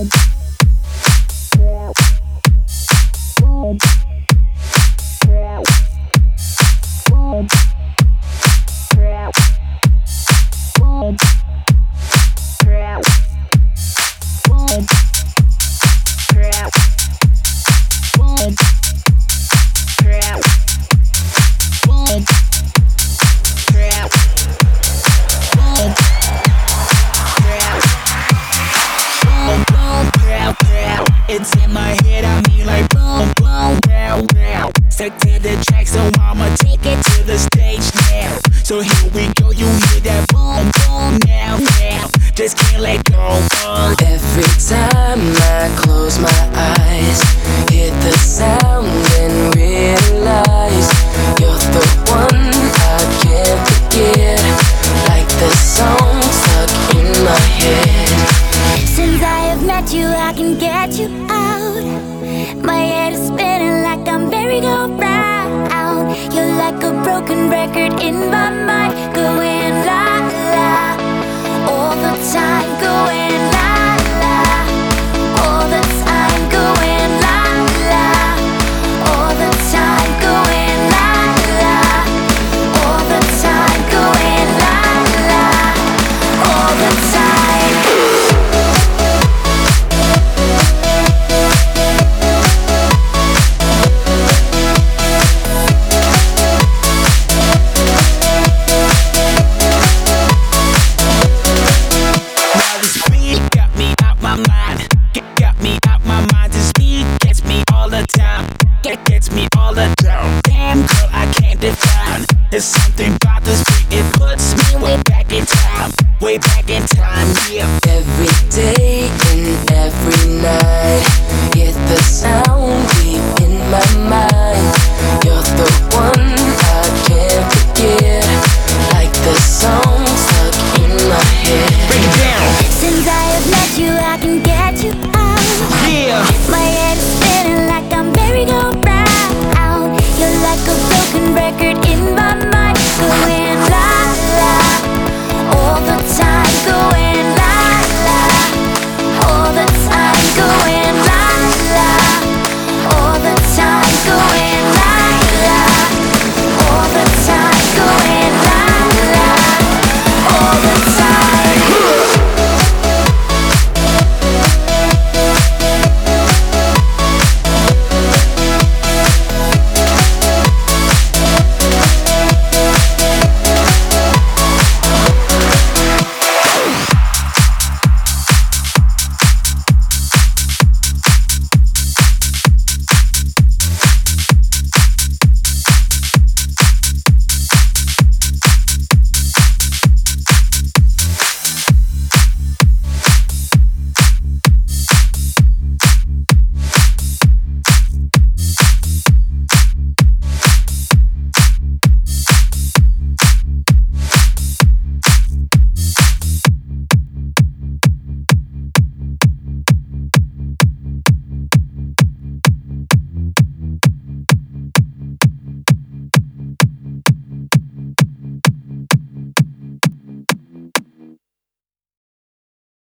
It's in my head, I mean like boom, boom, bow, bow. Stuck to the track, so I'ma take it to the stage now. So here we go, you hear that boom, boom, now, now. Just can't let go. Every time I close my eyes, hear the sound and realize you're the one I can't forget. Like the song stuck in my head. Since I have met you, I can get you out. My head is spinning like I'm merry-go-round. You're like a broken record in my mind, going la la all the time, going la la all the time, going la la all the time, going la la all the time, going la la all the time. Gets me all the time. Damn girl, I can't define. There's something about this beat, it puts me way back in time. Way back in time, yeah.